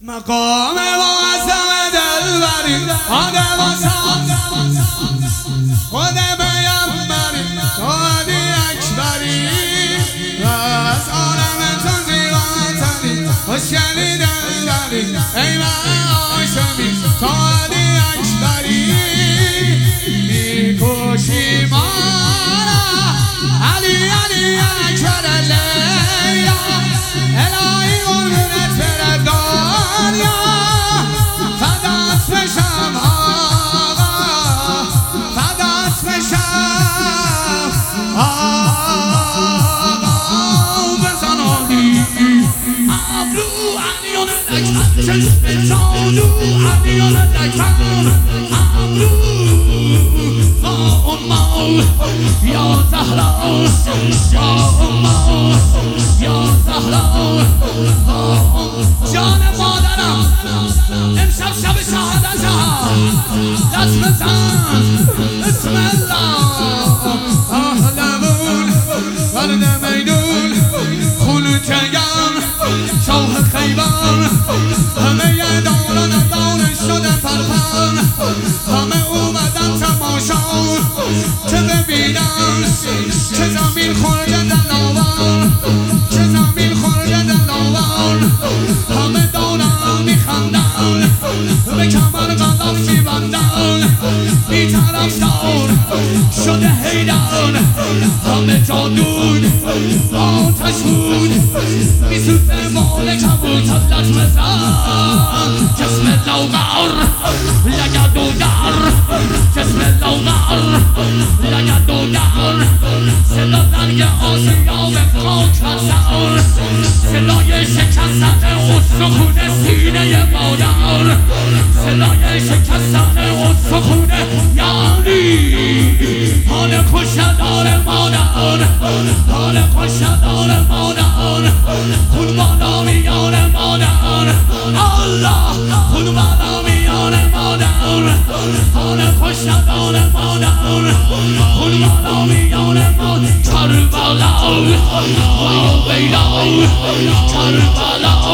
مقام معظم دلبری آدم خود پیامبری هادی اکبری از عالم تنزیل وطنی خوشگلی دلبری ای هاشمی هادی اکبری میکشی ما علی علی اکبر الیا الهی قربونت بردار یا فدات بشم آقا فدات بشم آقا بزن آنی ابرو علیان اکبر چشم جادو علیان اکبر ابرو یا زهرا یا زهرا جان مادرم امشب شب شهادت دست بزن بسم الله اهلمون ورد میدون خلوچگان شاه خیبان همه داران دانش شده پرپن همه اومدن تماشا چه ببینن چه زمین خورده دلاور چه زمین خورده دلاور همه دارن میخندن به کمر قلب میبندن بی طرفدار شده حیدر همه جادون آتش بود میسوزه مال کبوتر لطم بزن جسم لوغر لگد و در جسم لوغر لگد و در صدا زنگ آسیا به خاک بزن صدای شکستن استخون سینه مادر صدای شکستن استخون یعنی حال کشتار مادر حال کشتار مادر خون بالا میان مادر الله خون بالا میان مادر حال کشتار مادر خون بالا میان مادر کربلا ویلا کربلا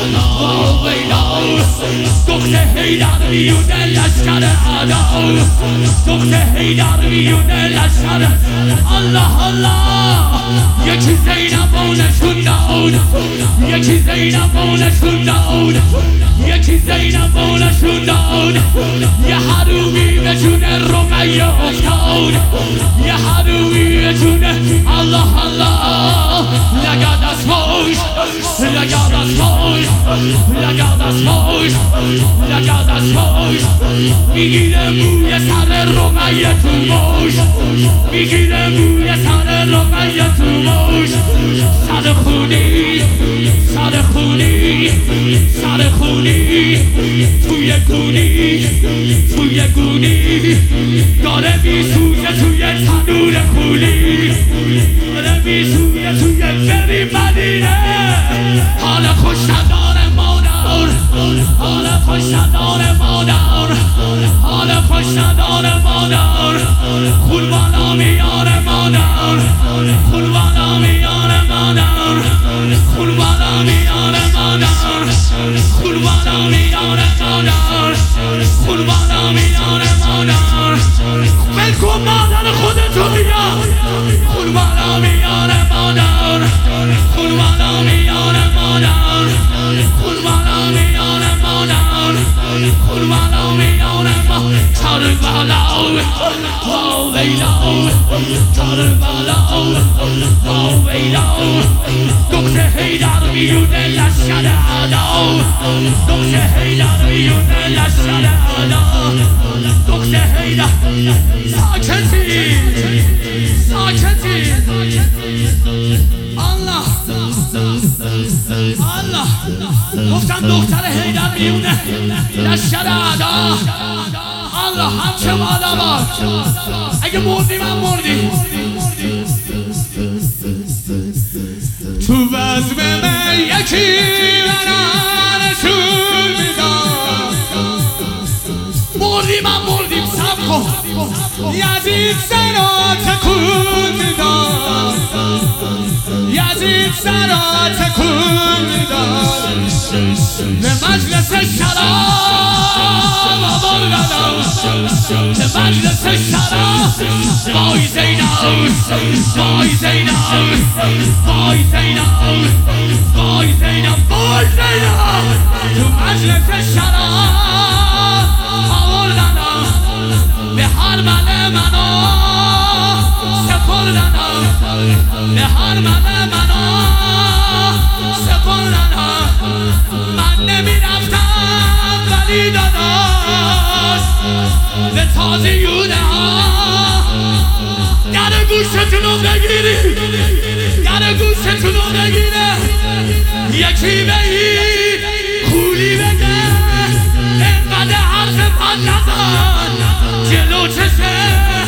ویلا دکتر حیدر میونه لشکر اعدا دکتر حیدر میونه لشکر الله الله یکی زینبانشون داد یکی زینبانشون داد یکی زینبانشون داد یه حرومی به جون رقیه افتاد یه حرومی به جون الله الله لگد از پشت لگد از پشت لگد از پشت لگد از پشت میگیره موی سر رقیه تو مشت میگیره موی سر رقیه تو مشت سر خونی سر خونی سر خونی توی گونی توی گونی داره میسوزه توی تنور خونی داره میسوزه توی بری مدینه حال خوشتدار مادر حال خوشتدار مادر حال خوشتدار مادر خون بالا میاره مادر خون بالا میاره مادر خون بالا میاره مادر خون بالا میاره مادر خون بالا میاره مادر بلکن مادر خودتو بیا خون بالا میاره مادر خون بالا میاره مادر خون بالا میاره مادر خون بالا میاره مادر کربلا ویلا کربلا ویلا دکتر حیدر میونه لشکر اعدا دکتر حیدر میونه لشکر اعدا دکتر حیدر ساکتی ساکتی الله الله گفتم دکتر حیدر میونه لشکر اعدا الله همچه بالا باش اگه مردی من مردی تو وزم من یکی منو نشون میداد مردی من مردیم سب کن یزید سرا تکون میداد یزید سرا تکون میداد به مجلس شراب آوردم به مجلس شراب وای زینب وای زینب وای زینب وای زینب وای زینب تو مجلس شراب آوردم به هر من منو سپردم به هر من منو سپردم من نمیرفتم ولی داداش به تازیونه ها در گوشتونو بگیری در گوشتونو بگیره یکی به این خولی بگه اینقدر حرف من نزن جلو چشه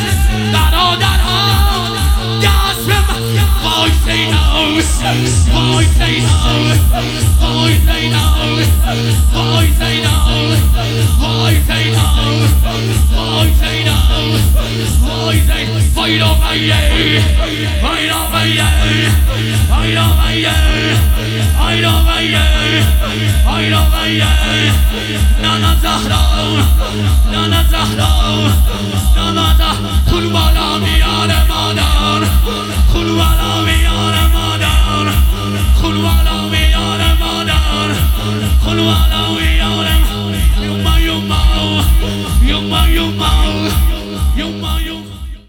برادران دست به من وای زینب وای زینب وای زینب وای زینب وای زینب وای زینب وای زینب وای را ویه وای را ویه وای را ویه وای را ویه وای را ویه نانا زهرا نانا زهرا نانا زهرا قربانا میار مادر